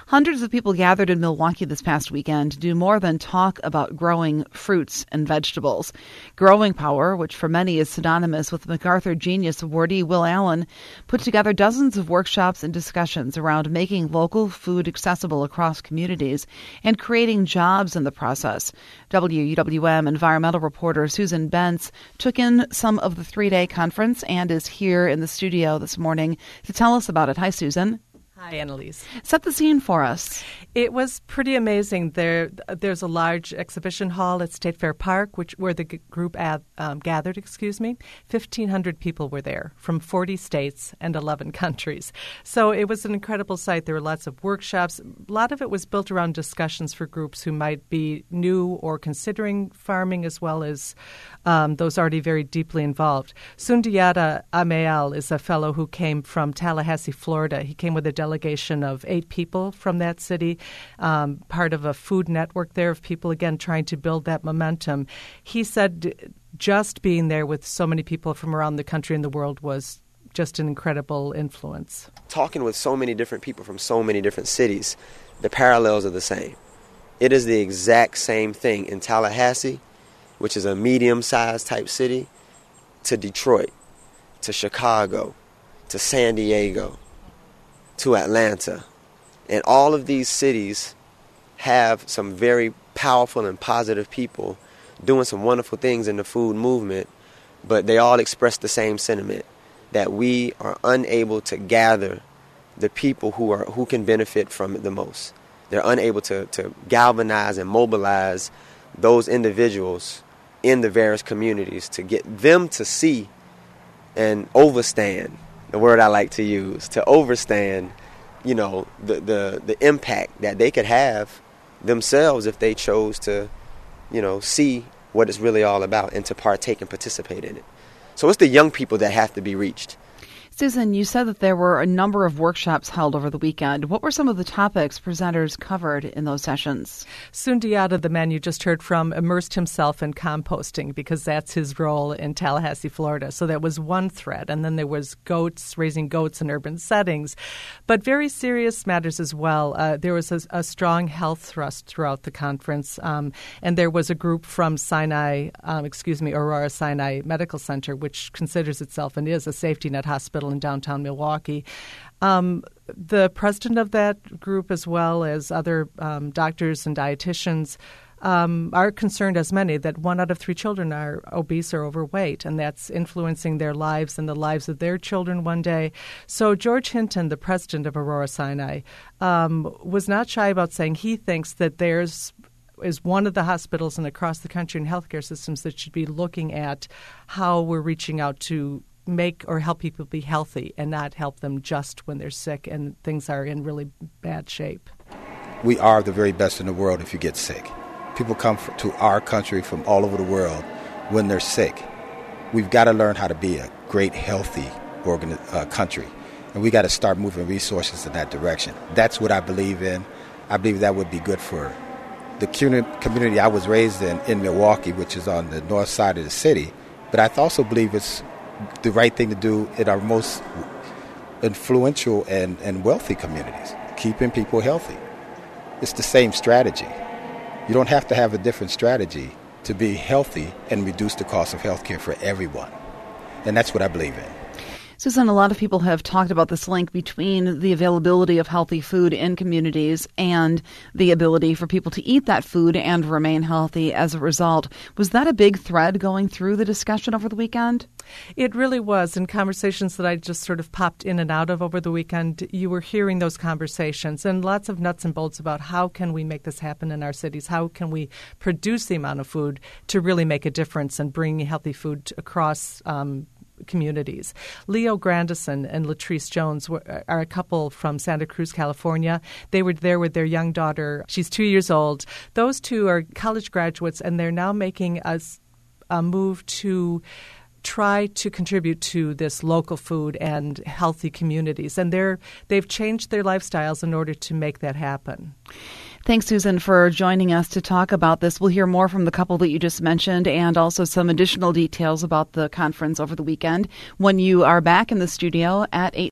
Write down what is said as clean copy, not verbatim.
Hundreds of people gathered in Milwaukee this past weekend to do more than talk about growing fruits and vegetables. Growing Power, which for many is synonymous with MacArthur Genius awardee Will Allen, put together dozens of workshops and discussions around making local food accessible across communities and creating jobs in the process. WUWM environmental reporter Susan Bentz took in some of the three-day conference and is here in the studio this morning to tell us about it. Hi, Susan. Hi, Annalise. Set the scene for us. It was pretty amazing. There's a large exhibition hall at State Fair Park, where the group gathered. 1,500 people were there from 40 states and 11 countries. So it was an incredible sight. There were lots of workshops. A lot of it was built around discussions for groups who might be new or considering farming, as well as those already very deeply involved. Sundiata Amayal is a fellow who came from Tallahassee, Florida. He came with a delegation of 8 people from that city, part of a food network there of people, again, trying to build that momentum. He said just being there with so many people from around the country and the world was just an incredible influence. Talking with so many different people from so many different cities, the parallels are the same. It is the exact same thing in Tallahassee, which is a medium-sized type city, to Detroit, to Chicago, to San Diego, to Atlanta. And all of these cities have some very powerful and positive people doing some wonderful things in the food movement, but they all express the same sentiment, that we are unable to gather the people who can benefit from it the most. They're unable to galvanize and mobilize those individuals in the various communities to get them to see and overstand, the word I like to use, to overstand, the impact that they could have themselves if they chose to, see what it's really all about and to partake and participate in it. So it's the young people that have to be reached. Susan, you said that there were a number of workshops held over the weekend. What were some of the topics presenters covered in those sessions? Sundiata, the man you just heard from, immersed himself in composting because that's his role in Tallahassee, Florida. So that was one thread. And then there was raising goats in urban settings. But very serious matters as well. There was a strong health thrust throughout the conference. And there was a group from Aurora Sinai Medical Center, which considers itself and is a safety net hospital in downtown Milwaukee. The president of that group, as well as other doctors and dietitians, are concerned, as many, that 1 out of 3 children are obese or overweight, and that's influencing their lives and the lives of their children one day. So George Hinton, the president of Aurora Sinai, was not shy about saying he thinks that theirs is one of the hospitals and across the country and healthcare systems that should be looking at how we're reaching out to make or help people be healthy and not help them just when they're sick and things are in really bad shape. We are the very best in the world if you get sick. People come to our country from all over the world when they're sick. We've got to learn how to be a great, healthy country, and we got to start moving resources in that direction. That's what I believe in. I believe that would be good for the community I was raised in Milwaukee, which is on the north side of the city, but I also believe it's the right thing to do in our most influential and wealthy communities, keeping people healthy. It's the same strategy. You don't have to have a different strategy to be healthy and reduce the cost of health care for everyone. And that's what I believe in. Susan, a lot of people have talked about this link between the availability of healthy food in communities and the ability for people to eat that food and remain healthy as a result. Was that a big thread going through the discussion over the weekend? It really was. In conversations that I just sort of popped in and out of over the weekend, you were hearing those conversations and lots of nuts and bolts about how can we make this happen in our cities? How can we produce the amount of food to really make a difference and bring healthy food across communities. Leo Grandison and Latrice Jones are a couple from Santa Cruz, California. They were there with their young daughter. She's 2 years old. Those two are college graduates, and they're now making a move to try to contribute to this local food and healthy communities. And they've changed their lifestyles in order to make that happen. Thanks, Susan, for joining us to talk about this. We'll hear more from the couple that you just mentioned and also some additional details about the conference over the weekend when you are back in the studio at 8.